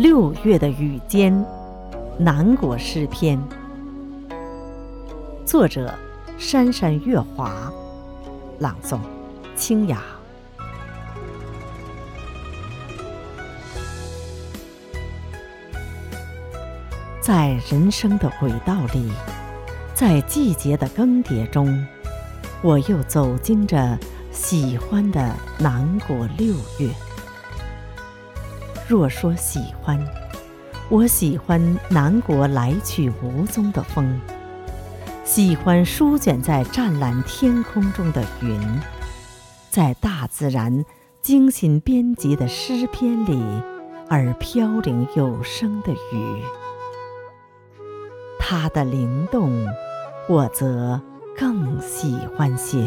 6月的雨间，南国诗篇。作者：珊珊月华，朗诵：清雅。在人生的轨道里，在季节的更迭中，我又走进着喜欢的南国6月。若说喜欢，我喜欢南国来去无踪的风，喜欢舒卷在湛蓝天空中的云，在大自然精心编辑的诗篇里而飘零有声的雨。它的灵动，我则更喜欢些。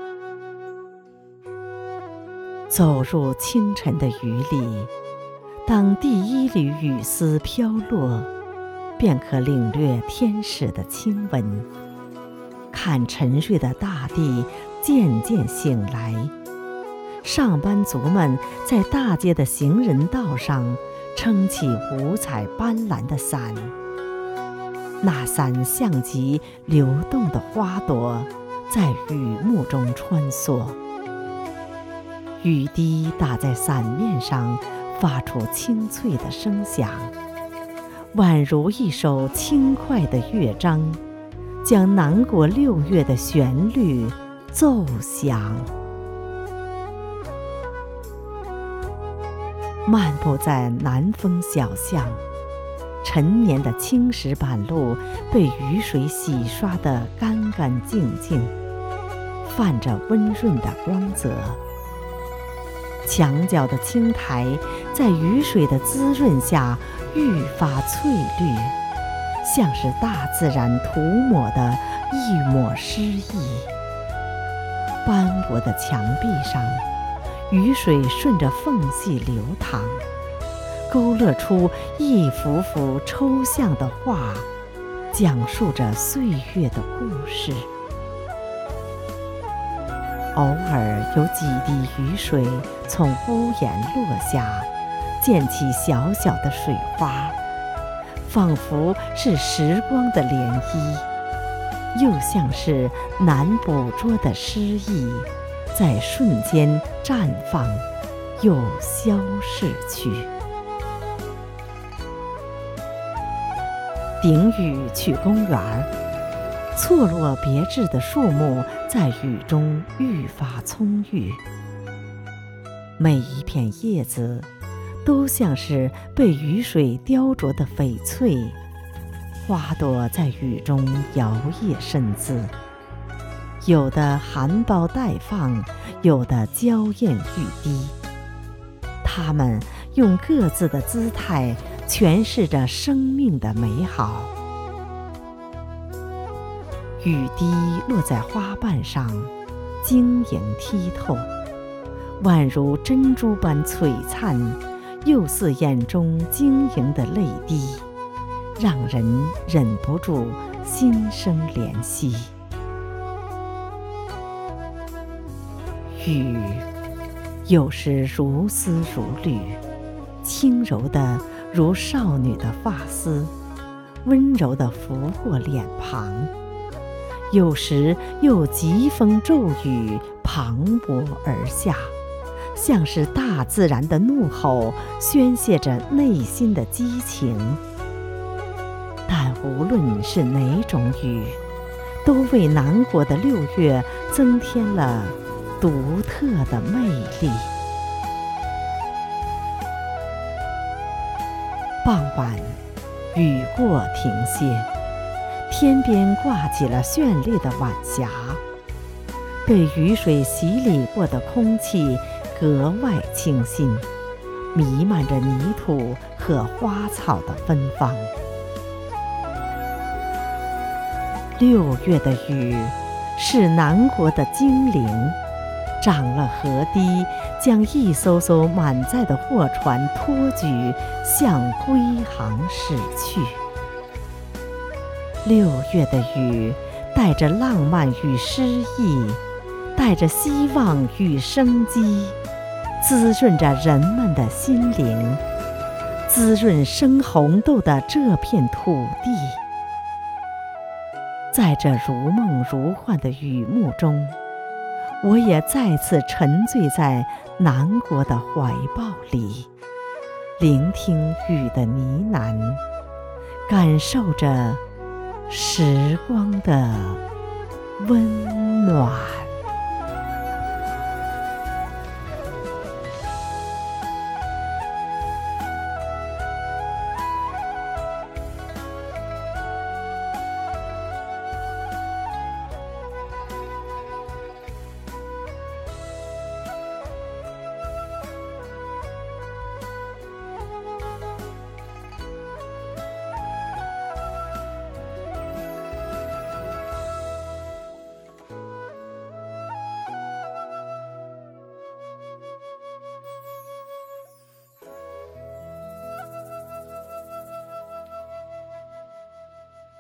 走入清晨的雨里，当第一缕雨丝飘落，便可领略天使的亲吻，看沉睡的大地渐渐醒来。上班族们在大街的行人道上撑起五彩斑斓的伞，那伞像极流动的花朵，在雨幕中穿梭。雨滴打在伞面上，发出清脆的声响，宛如一首轻快的乐章，将南国6月的旋律奏响。漫步在南风小巷，陈年的青石板路被雨水洗刷得干干净净，泛着温润的光泽。墙角的青苔在雨水的滋润下愈发翠绿，像是大自然涂抹的一抹诗意。斑驳的墙壁上，雨水顺着缝隙流淌，勾勒出一幅幅抽象的画，讲述着岁月的故事。偶尔有几滴雨水从屋檐落下，溅起小小的水花，仿佛是时光的涟漪，又像是难捕捉的诗意，在瞬间绽放，又消逝去。顶雨去公园，错落别致的树木在雨中愈发葱郁，每一片叶子都像是被雨水雕琢的翡翠，花朵在雨中摇曳生姿，有的含苞待放，有的娇艳欲滴。它们用各自的姿态诠释着生命的美好。雨滴落在花瓣上，晶莹剔透，宛如珍珠般璀璨，又似眼中晶莹的泪滴，让人忍不住心生怜惜。雨有时如丝如缕，轻柔的如少女的发丝，温柔地拂过脸庞；有时又疾风骤雨，磅礴而下，像是大自然的怒吼，宣泄着内心的激情。但无论是哪种雨，都为南国的6月增添了独特的魅力。傍晚，雨过停歇，天边挂起了绚丽的晚霞，被雨水洗礼过的空气格外清新，弥漫着泥土和花草的芬芳。6月的雨是南国的精灵，涨了河堤，将一艘艘满载的货船托举，向归航驶去。6月的雨带着浪漫与诗意，带着希望与生机，滋润着人们的心灵， 滋润生红豆的这片土地。在这如梦如幻的雨幕中，我也再次沉醉在南国的怀抱里，聆听雨的呢喃，感受着时光的温暖。